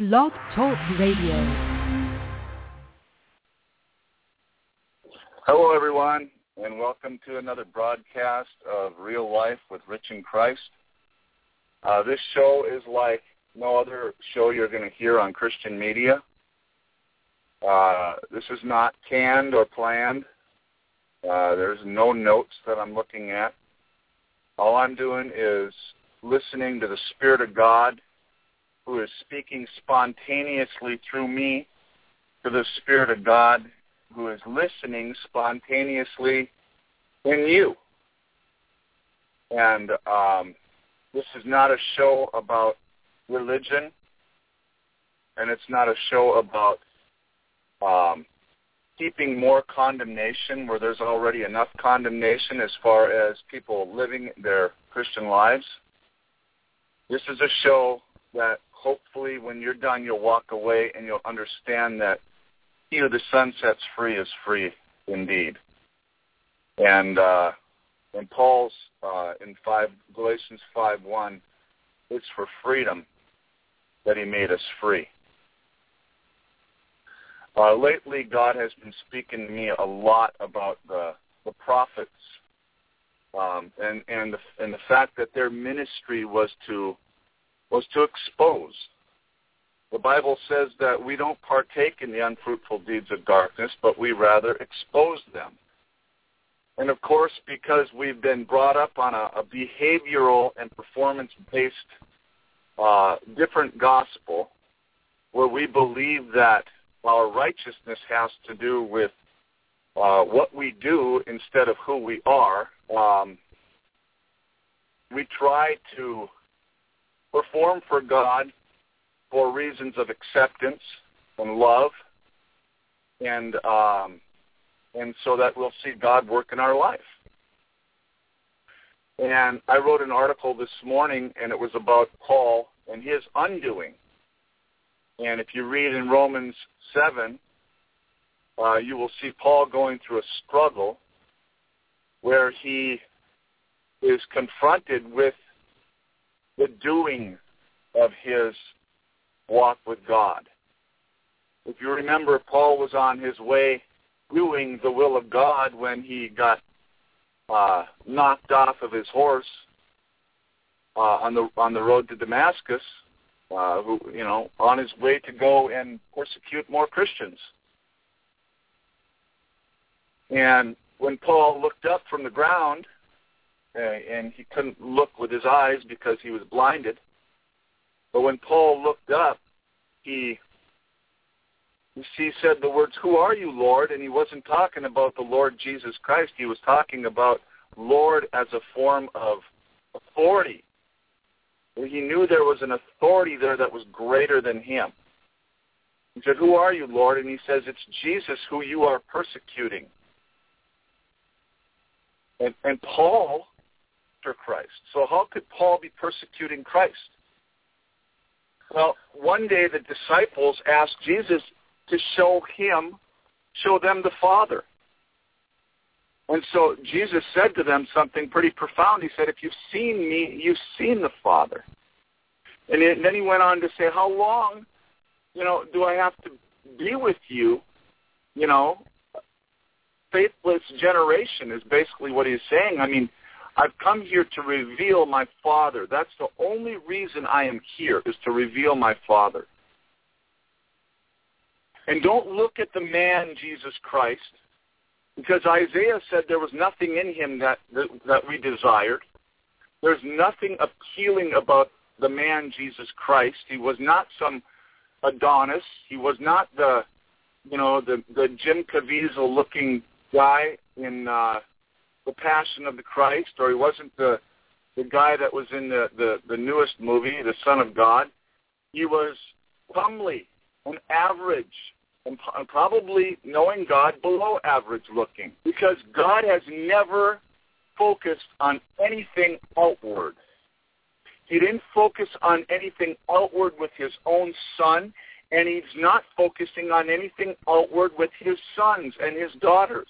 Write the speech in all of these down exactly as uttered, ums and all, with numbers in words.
Blog Talk Radio. Hello, everyone, and welcome to another broadcast of Real Life with Rich in Christ. Uh, this show is like no other show you're going to hear on Christian media. Uh, this is not canned or planned. Uh, there's no notes that I'm looking at. All I'm doing is listening to the Spirit of God, who is speaking spontaneously through me to the Spirit of God, who is listening spontaneously in you. And um, this is not a show about religion, and it's not a show about um, keeping more condemnation where there's already enough condemnation as far as people living their Christian lives. This is a show that hopefully when you're done, you'll walk away and you'll understand that he who the Son sets free is free indeed. And uh, in Paul's, uh, in five, Galatians five one, it's for freedom that he made us free. Uh, lately, God has been speaking to me a lot about the, the prophets um, and, and, the, and the fact that their ministry was to was to expose. The Bible says that we don't partake in the unfruitful deeds of darkness, but we rather expose them. And of course, because we've been brought up on a, a behavioral and performance-based uh, different gospel, where we believe that our righteousness has to do with uh, what we do instead of who we are, um, we try to perform for God for reasons of acceptance and love, and um, and so that we'll see God work in our life. And I wrote an article this morning, and it was about Paul and his undoing. And if you read in Romans seven, uh, you will see Paul going through a struggle where he is confronted with the doing of his walk with God. If you remember, Paul was on his way doing the will of God when he got uh, knocked off of his horse uh, on the on the road to Damascus, uh, who you know, on his way to go and persecute more Christians. And when Paul looked up from the ground, uh, and he couldn't look with his eyes because he was blinded, but when Paul looked up, he, he said the words, "Who are you, Lord?" And he wasn't talking about the Lord Jesus Christ. He was talking about Lord as a form of authority. He knew there was an authority there that was greater than him. He said, "Who are you, Lord?" And he says, "It's Jesus who you are persecuting." And, and Paul, for Christ. So how could Paul be persecuting Christ? Well, one day the disciples asked Jesus to show him, show them the Father. And so Jesus said to them something pretty profound. He said, "If you've seen me, you've seen the Father." And then he went on to say, "How long, you know, do I have to be with you? You know, faithless generation," is basically what he's saying. I mean, I've come here to reveal my Father. That's the only reason I am here, is to reveal my Father. And don't look at the man, Jesus Christ, because Isaiah said there was nothing in him that, that, that we desired. There's nothing appealing about the man, Jesus Christ. He was not some Adonis. He was not the, you know, the, the Jim Caviezel-looking guy in uh, The Passion of the Christ, or he wasn't the the guy that was in the, the, the newest movie, The Son of God. He was comely and average, and probably, knowing God, below average looking, because God has never focused on anything outward. He didn't focus on anything outward with his own Son, and he's not focusing on anything outward with his sons and his daughters.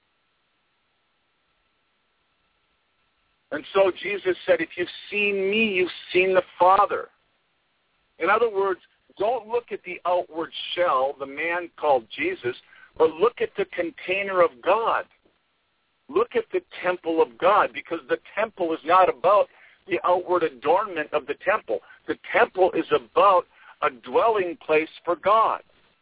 And so Jesus said, if you've seen me, you've seen the Father. In other words, don't look at the outward shell, the man called Jesus, but look at the container of God. Look at the temple of God, because the temple is not about the outward adornment of the temple. The temple is about a dwelling place for God.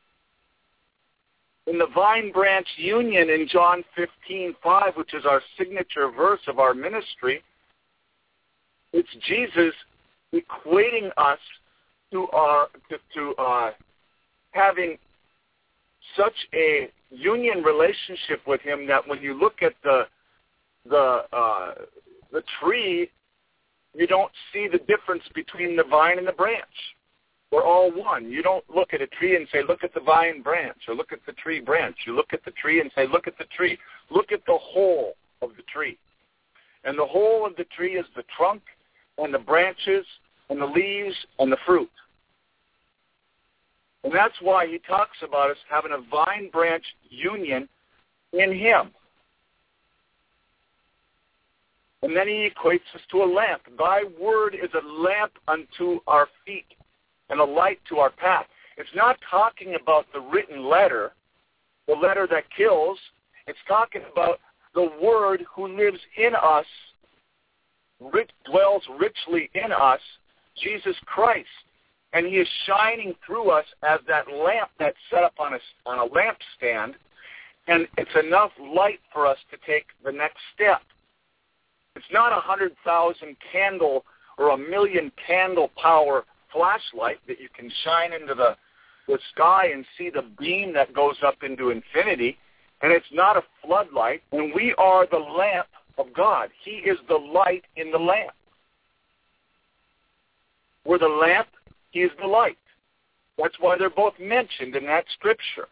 In the vine branch union in John fifteen five, which is our signature verse of our ministry, it's Jesus equating us to our to, to uh, having such a union relationship with Him that when you look at the the uh, the tree, you don't see the difference between the vine and the branch. We're all one. You don't look at a tree and say, look at the vine branch, or look at the tree branch. You look at the tree and say, look at the tree. Look at the whole of the tree. And the whole of the tree is the trunk and the branches and the leaves and the fruit. And that's why he talks about us having a vine branch union in Him. And then he equates us to a lamp. Thy word is a lamp unto our feet and a light to our path. It's not talking about the written letter, the letter that kills. It's talking about the Word who lives in us, rich, dwells richly in us, Jesus Christ. And He is shining through us as that lamp that's set up on a, on a lampstand, and it's enough light for us to take the next step. It's not a hundred thousand candle or a million candle power flashlight that you can shine into the, the sky and see the beam that goes up into infinity, and it's not a floodlight, and we are the lamp of God. He is the light in the lamp. We're the lamp, He is the light. That's why they're both mentioned in that scripture.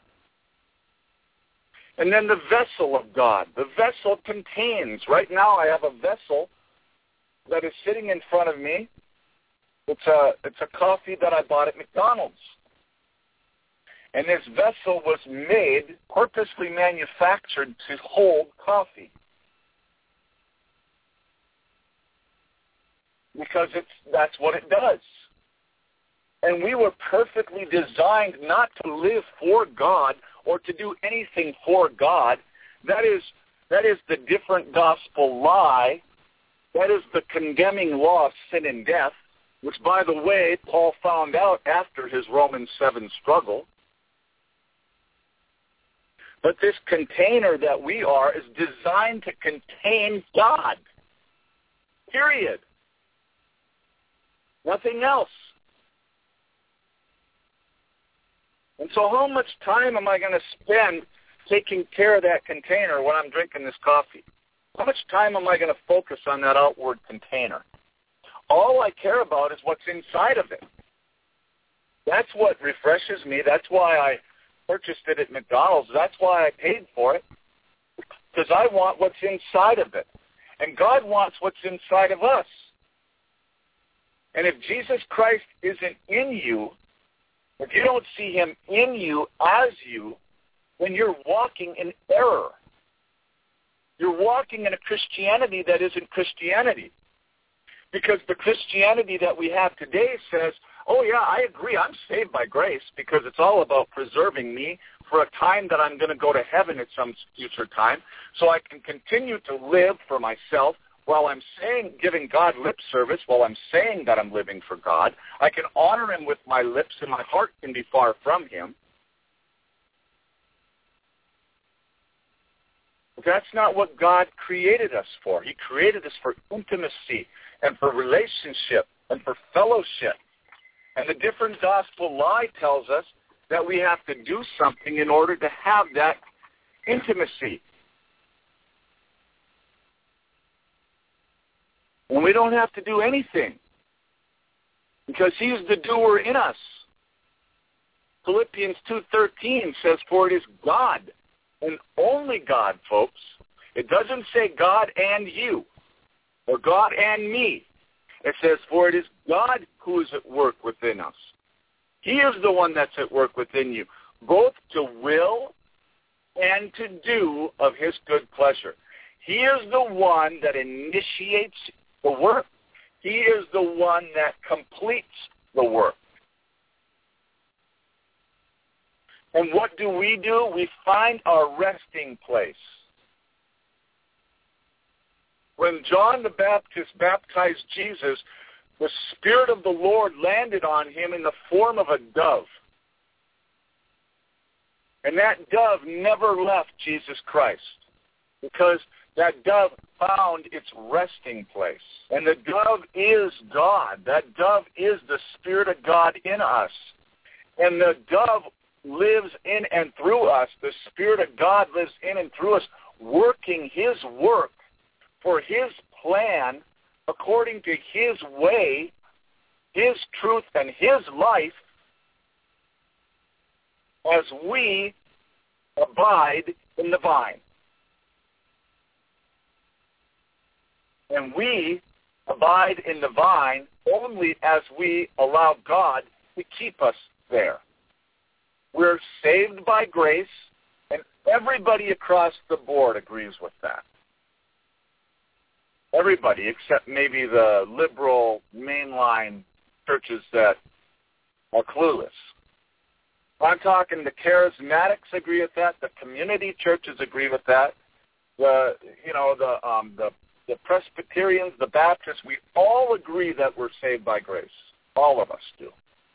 And then the vessel of God. The vessel contains, right now I have a vessel that is sitting in front of me. It's a, it's a coffee that I bought at McDonald's. And this vessel was made, purposely manufactured to hold coffee. Because it's that's what it does. And we were perfectly designed not to live for God or to do anything for God. That is, that is the different gospel lie. That is the condemning law of sin and death, which, by the way, Paul found out after his Romans seven struggle. But this container that we are is designed to contain God. Period. Nothing else. And so how much time am I going to spend taking care of that container when I'm drinking this coffee? How much time am I going to focus on that outward container? All I care about is what's inside of it. That's what refreshes me. That's why I purchased it at McDonald's. That's why I paid for it, because I want what's inside of it. And God wants what's inside of us. And if Jesus Christ isn't in you, if you don't see Him in you as you, then you're walking in error. You're walking in a Christianity that isn't Christianity. Because the Christianity that we have today says, oh yeah, I agree, I'm saved by grace because it's all about preserving me for a time that I'm going to go to heaven at some future time, so I can continue to live for myself while I'm saying, giving God lip service, while I'm saying that I'm living for God. I can honor Him with my lips and my heart can be far from Him. But that's not what God created us for. He created us for intimacy and for relationship and for fellowship. And the different gospel lie tells us that we have to do something in order to have that intimacy. And we don't have to do anything because He's the doer in us. Philippians two thirteen says, for it is God and only God, folks. It doesn't say God and you or God and me. It says, for it is God who is at work within us. He is the one that's at work within you, both to will and to do of His good pleasure. He is the one that initiates the work. He is the one that completes the work. And what do we do? We find our resting place. When John the Baptist baptized Jesus, the Spirit of the Lord landed on him in the form of a dove. And that dove never left Jesus Christ, because that dove found its resting place. And the dove is God. That dove is the Spirit of God in us. And the dove lives in and through us. The Spirit of God lives in and through us, working his work for his plan according to his way, his truth, and his life, as we abide in the vine. And we abide in the vine only as we allow God to keep us there. We're saved by grace, and everybody across the board agrees with that. Everybody, except maybe the liberal mainline churches that are clueless. I'm talking the charismatics agree with that. The community churches agree with that. The you know the um, the the Presbyterians, the Baptists, we all agree that we're saved by grace. All of us do.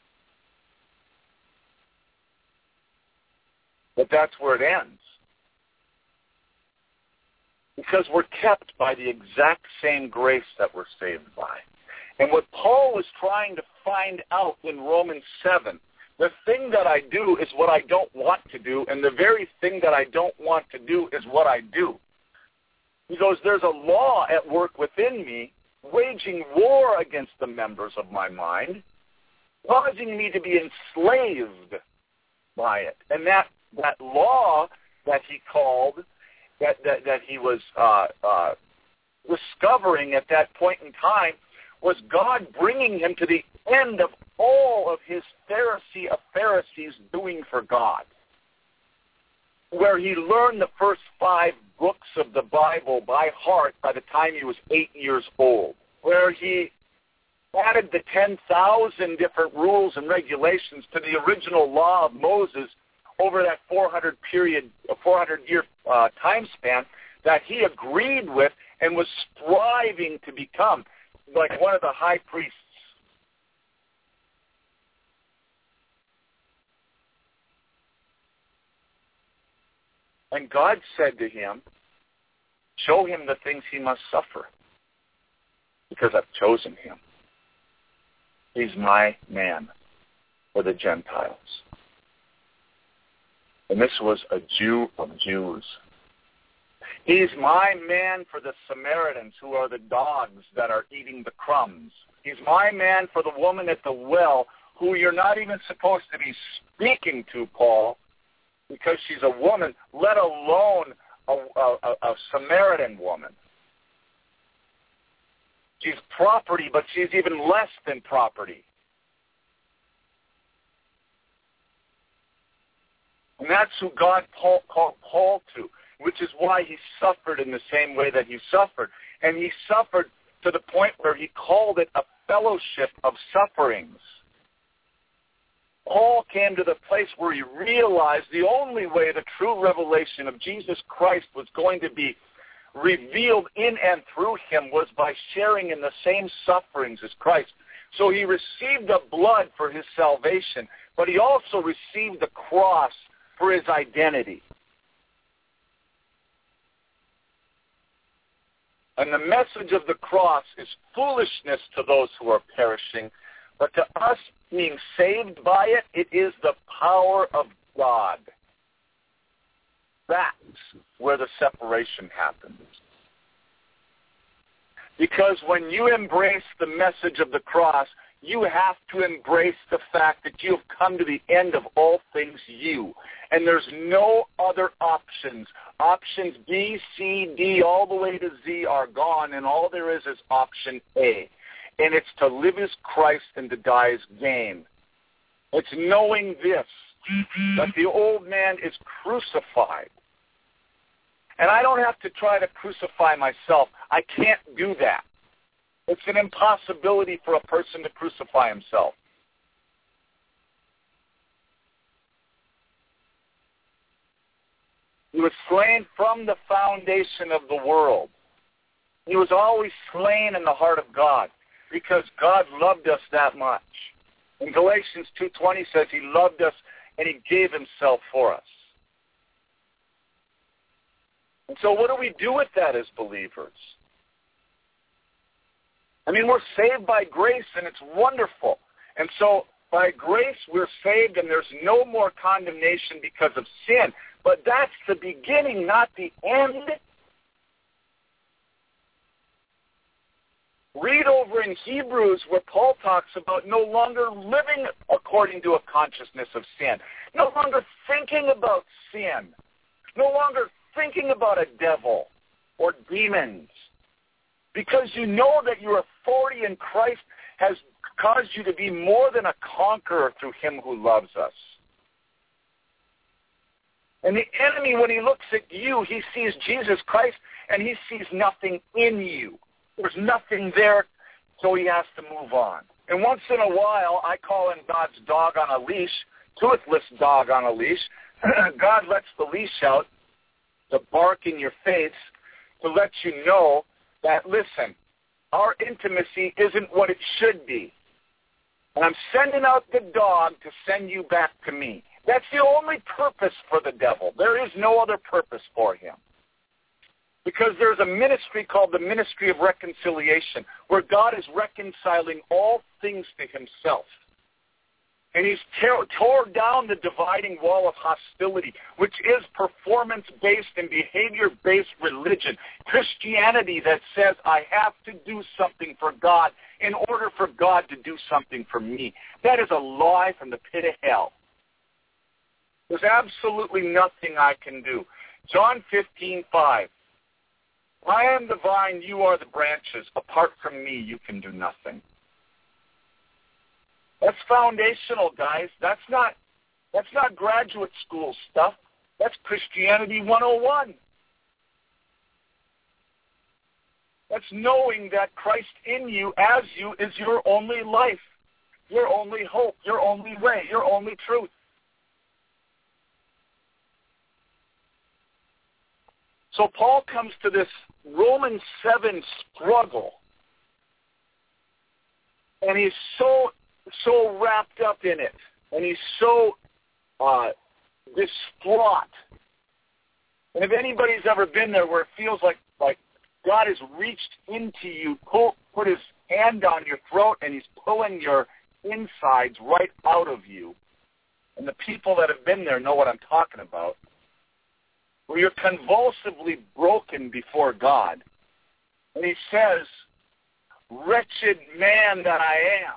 But that's where it ends. Because we're kept by the exact same grace that we're saved by. And what Paul was trying to find out in Romans seven, the thing that I do is what I don't want to do, and the very thing that I don't want to do is what I do. He goes, there's a law at work within me, waging war against the members of my mind, causing me to be enslaved by it. And that, that law that he called, that, that, that he was uh, uh, discovering at that point in time, was God bringing him to the end of all of his Pharisee of Pharisees doing for God, where he learned the first five books of the Bible by heart by the time he was eight years old, where he added the ten thousand different rules and regulations to the original law of Moses over that four hundred period, four hundred year uh, time span that he agreed with and was striving to become like one of the high priests. And God said to him, show him the things he must suffer, because I've chosen him. He's my man for the Gentiles. And this was a Jew of Jews. He's my man for the Samaritans, who are the dogs that are eating the crumbs. He's my man for the woman at the well, who you're not even supposed to be speaking to, Paul, because she's a woman, let alone a, a, a Samaritan woman. She's property, but she's even less than property. And that's who God Paul, called Paul to, which is why he suffered in the same way that he suffered. And he suffered to the point where he called it a fellowship of sufferings. Paul came to the place where he realized the only way the true revelation of Jesus Christ was going to be revealed in and through him was by sharing in the same sufferings as Christ. So he received the blood for his salvation, but he also received the cross for his identity. And the message of the cross is foolishness to those who are perishing, but to us being saved by it, it is the power of God. That's where the separation happens. Because when you embrace the message of the cross, you have to embrace the fact that you have come to the end of all things you. And there's no other options. Options B, C, D, all the way to Z are gone, and all there is is option A. And it's to live as Christ and to die as gain. It's knowing this, that the old man is crucified. And I don't have to try to crucify myself. I can't do that. It's an impossibility for a person to crucify himself. He was slain from the foundation of the world. He was always slain in the heart of God because God loved us that much. In Galatians two twenty says he loved us and he gave himself for us. And so what do we do with that as believers? I mean, we're saved by grace, and it's wonderful. And so by grace we're saved, and there's no more condemnation because of sin. But that's the beginning, not the end. Read over in Hebrews where Paul talks about no longer living according to a consciousness of sin, no longer thinking about sin, no longer thinking about a devil or demons, because you know that your authority in Christ has caused you to be more than a conqueror through him who loves us. And the enemy, when he looks at you, he sees Jesus Christ, and he sees nothing in you. There's nothing there, so he has to move on. And once in a while, I call in God's dog on a leash, toothless dog on a leash. God lets the leash out to bark in your face to let you know that, listen, our intimacy isn't what it should be. And I'm sending out the dog to send you back to me. That's the only purpose for the devil. There is no other purpose for him. Because there's a ministry called the ministry of reconciliation, where God is reconciling all things to himself. And he's tear, tore down the dividing wall of hostility, which is performance-based and behavior-based religion. Christianity that says I have to do something for God in order for God to do something for me. That is a lie from the pit of hell. There's absolutely nothing I can do. John fifteen five. I am the vine, you are the branches. Apart from me, you can do nothing. That's foundational, guys. That's not that's not graduate school stuff. That's Christianity one oh one. That's knowing that Christ in you, as you, is your only life, your only hope, your only way, your only truth. So Paul comes to this Romans seven struggle, and he's so so wrapped up in it, and he's so uh, distraught. And if anybody's ever been there where it feels like, like God has reached into you, pull, put his hand on your throat, and he's pulling your insides right out of you, and the people that have been there know what I'm talking about, where you're convulsively broken before God. And he says, wretched man that I am.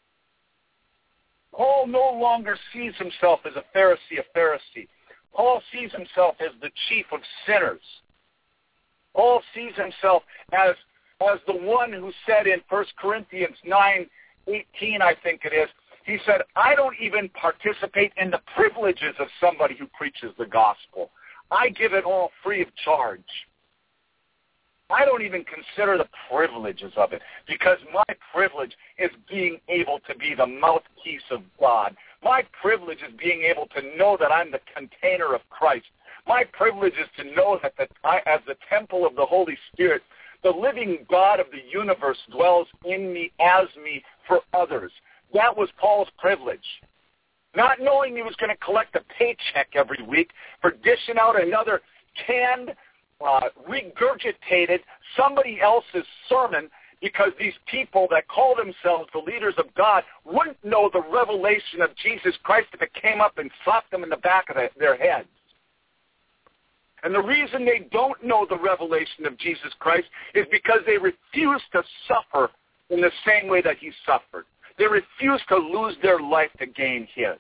Paul no longer sees himself as a Pharisee, a Pharisee. Paul sees himself as the chief of sinners. Paul sees himself as, as the one who said in First Corinthians nine eighteen, I think it is, he said, I don't even participate in the privileges of somebody who preaches the gospel. I give it all free of charge. I don't even consider the privileges of it, because my privilege is being able to be the mouthpiece of God. My privilege is being able to know that I'm the container of Christ. My privilege is to know that the, I, as the temple of the Holy Spirit, the living God of the universe dwells in me, as me, for others. That was Paul's privilege. Not knowing he was going to collect a paycheck every week for dishing out another canned, uh, regurgitated, somebody else's sermon, because these people that call themselves the leaders of God wouldn't know the revelation of Jesus Christ if it came up and slapped them in the back of the, their heads. And the reason they don't know the revelation of Jesus Christ is because they refuse to suffer in the same way that he suffered. They refuse to lose their life to gain his.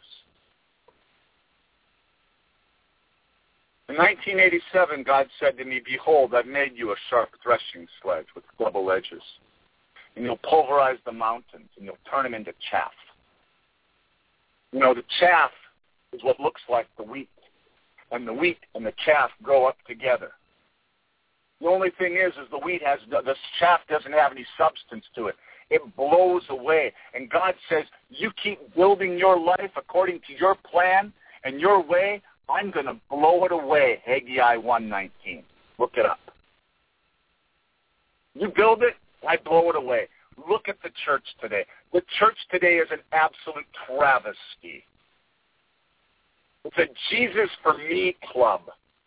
In nineteen eighty-seven, God said to me, behold, I've made you a sharp threshing sledge with double edges. And you'll pulverize the mountains, and you'll turn them into chaff. You know, the chaff is what looks like the wheat. And the wheat and the chaff grow up together. The only thing is, is the wheat has, the chaff doesn't have any substance to it. It blows away. And God says, you keep building your life according to your plan and your way, I'm going to blow it away, Haggai one nineteen. Look it up. You build it, I blow it away. Look at the church today. The church today is an absolute travesty. It's a Jesus for me club.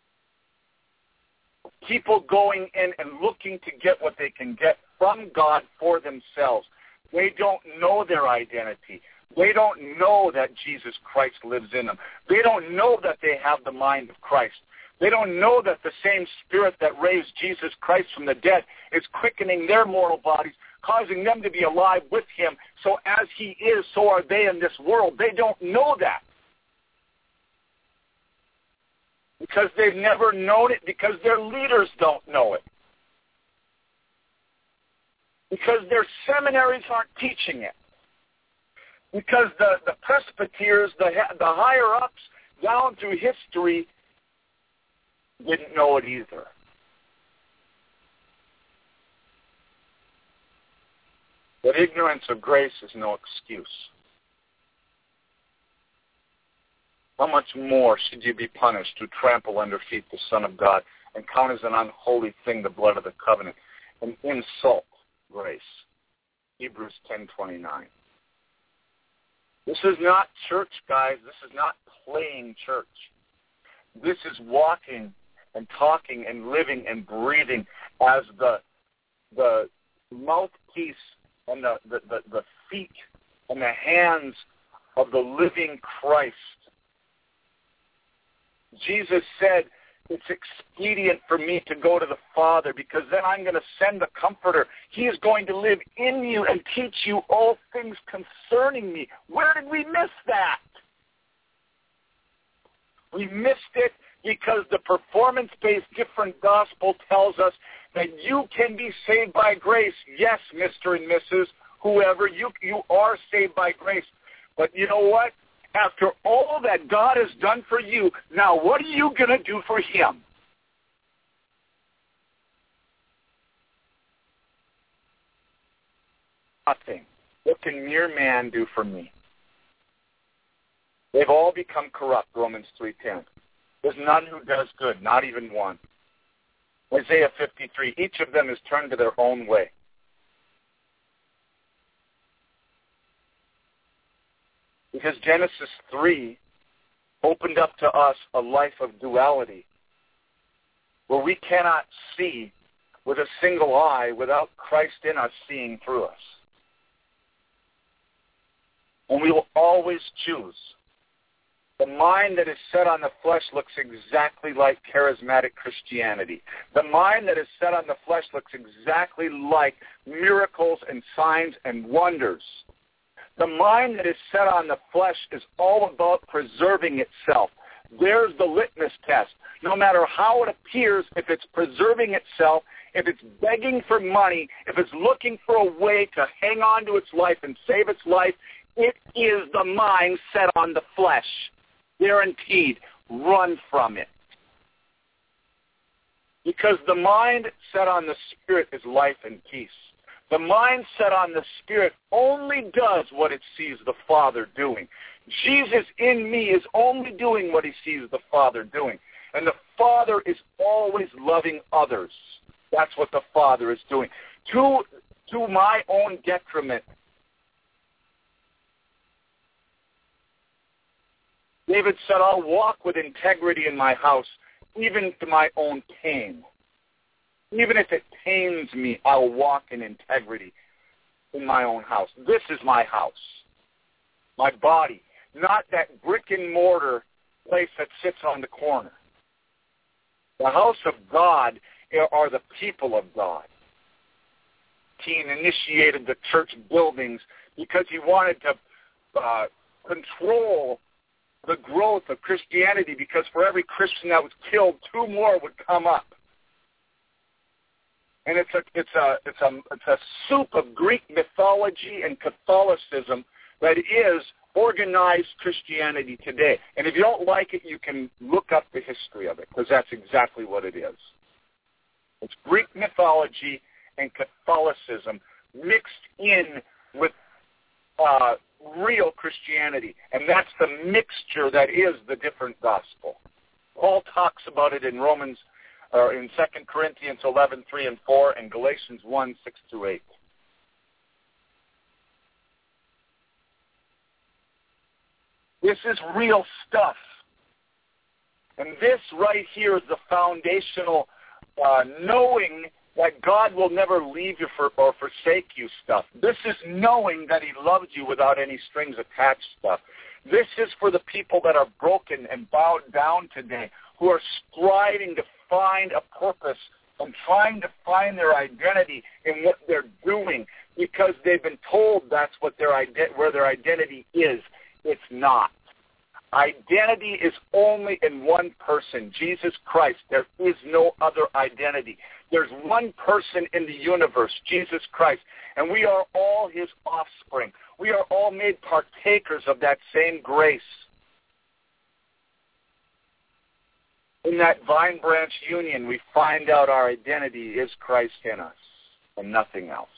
People going in and looking to get what they can get from God for themselves. They don't know their identity. They don't know that Jesus Christ lives in them. They don't know that they have the mind of Christ. They don't know that the same Spirit that raised Jesus Christ from the dead is quickening their mortal bodies, causing them to be alive with him. So as he is, so are they in this world. They don't know that. Because they've never known it, because their leaders don't know it. Because their seminaries aren't teaching it. Because the, the presbyters, the, the higher-ups down through history didn't know it either. But ignorance of grace is no excuse. How much more should you be punished who trample under feet the Son of God and count as an unholy thing the blood of the covenant and insult grace? Hebrews ten twenty-nine. This is not church, guys. This is not playing church. This is walking and talking and living and breathing as the the mouthpiece and the, the, the, the feet and the hands of the living Christ. Jesus said, it's expedient for me to go to the Father because then I'm going to send the Comforter. He is going to live in you and teach you all things concerning me. Where did we miss that? We missed it because the performance-based different gospel tells us that you can be saved by grace. Yes, Mister and Missus, whoever, you, you are saved by grace. But you know what? After all that God has done for you, now what are you going to do for him? Nothing. What can mere man do for me? They've all become corrupt, Romans three ten. There's none who does good, not even one. Isaiah fifty-three, each of them is turned to their own way. Because Genesis three opened up to us a life of duality where we cannot see with a single eye without Christ in us seeing through us. And we will always choose. The mind that is set on the flesh looks exactly like charismatic Christianity. The mind that is set on the flesh looks exactly like miracles and signs and wonders. The mind that is set on the flesh is all about preserving itself. There's the litmus test. No matter how it appears, if it's preserving itself, if it's begging for money, if it's looking for a way to hang on to its life and save its life, it is the mind set on the flesh. Guaranteed. Run from it. Because the mind set on the Spirit is life and peace. The mind set on the Spirit only does what it sees the Father doing. Jesus in me is only doing what he sees the Father doing. And the Father is always loving others. That's what the Father is doing. To, to my own detriment. David said, I'll walk with integrity in my house, even to my own pain. Even if it pains me, I'll walk in integrity in my own house. This is my house, my body, not that brick and mortar place that sits on the corner. The house of God are the people of God. He initiated the church buildings because he wanted to uh, control the growth of Christianity, because for every Christian that was killed, two more would come up. And it's a it's a it's a it's a soup of Greek mythology and Catholicism that is organized Christianity today. And if you don't like it, you can look up the history of it, because that's exactly what it is. It's Greek mythology and Catholicism mixed in with uh, real Christianity, and that's the mixture that is the different gospel. Paul talks about it in Romans, or in Second Corinthians eleven, three and four, and Galatians one, six through eight. This is real stuff. And this right here is the foundational uh, knowing that God will never leave you for, or forsake you stuff. This is knowing that he loves you without any strings attached stuff. This is for the people that are broken and bowed down today, who are striving to find a purpose and trying to find their identity in what they're doing because they've been told that's what their ide- where their identity is. It's not. Identity is only in one person, Jesus Christ. There is no other identity. There's one person in the universe, Jesus Christ, and we are all his offspring. We are all made partakers of that same grace. In that vine branch union, we find out our identity is Christ in us and nothing else.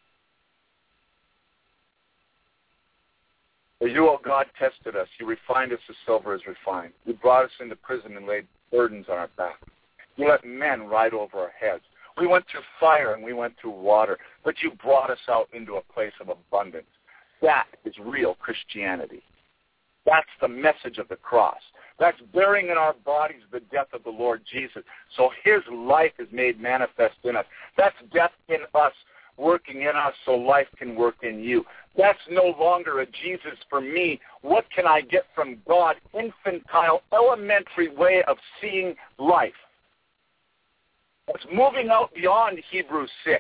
For you, O God, tested us. You refined us as silver is refined. You brought us into prison and laid burdens on our back. You let men ride over our heads. We went through fire and we went through water, but you brought us out into a place of abundance. That is real Christianity. That's the message of the cross. That's bearing in our bodies the death of the Lord Jesus. So his life is made manifest in us. That's death in us, working in us so life can work in you. That's no longer a Jesus for me. What can I get from God? Infantile, elementary way of seeing life. It's moving out beyond Hebrews six.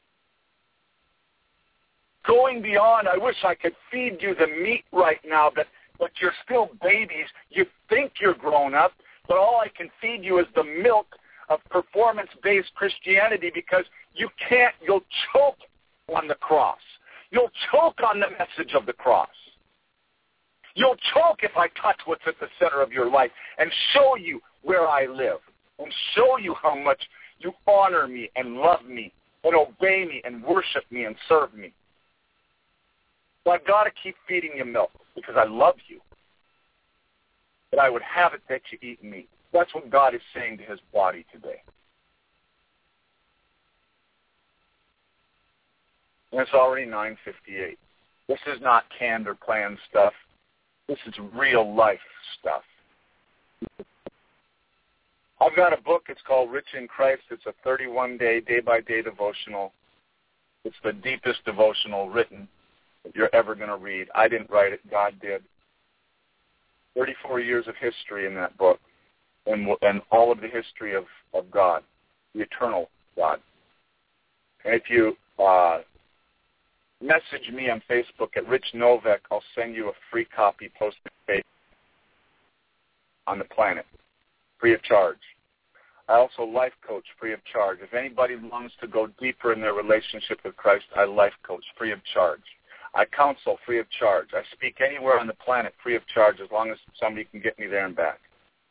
Going beyond, I wish I could feed you the meat right now, but, but you're still babies. You think you're grown up, but all I can feed you is the milk of performance-based Christianity because you can't, you'll choke on the cross. You'll choke on the message of the cross. You'll choke if I touch what's at the center of your life and show you where I live and show you how much you honor me and love me and obey me and worship me and serve me. So I've got to keep feeding you milk because I love you. But I would have it that you eat meat. That's what God is saying to his body today. And it's already nine fifty-eight. This is not canned or planned stuff. This is real life stuff. I've got a book. It's called Rich in Christ. It's a thirty-one day, day-by-day devotional. It's the deepest devotional written that you're ever going to read. I didn't write it. God did. thirty-four years of history in that book, and, and all of the history of, of God, the eternal God. And if you uh, message me on Facebook at Rich Novak, I'll send you a free copy posted on the planet, free of charge. I also life coach free of charge. If anybody longs to go deeper in their relationship with Christ, I life coach free of charge. I counsel free of charge. I speak anywhere on the planet free of charge as long as somebody can get me there and back.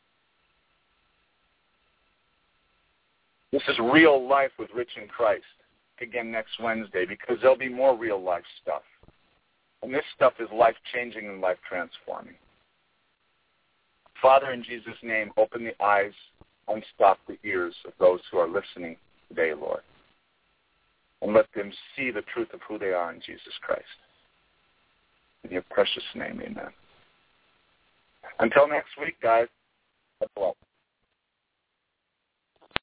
This is Real Life with Rich in Christ. Again next Wednesday, because there'll be more real life stuff. And this stuff is life-changing and life-transforming. Father, in Jesus' name, open the eyes, unstop the ears of those who are listening today, Lord. And let them see the truth of who they are in Jesus Christ. In your precious name, amen. Until next week, guys.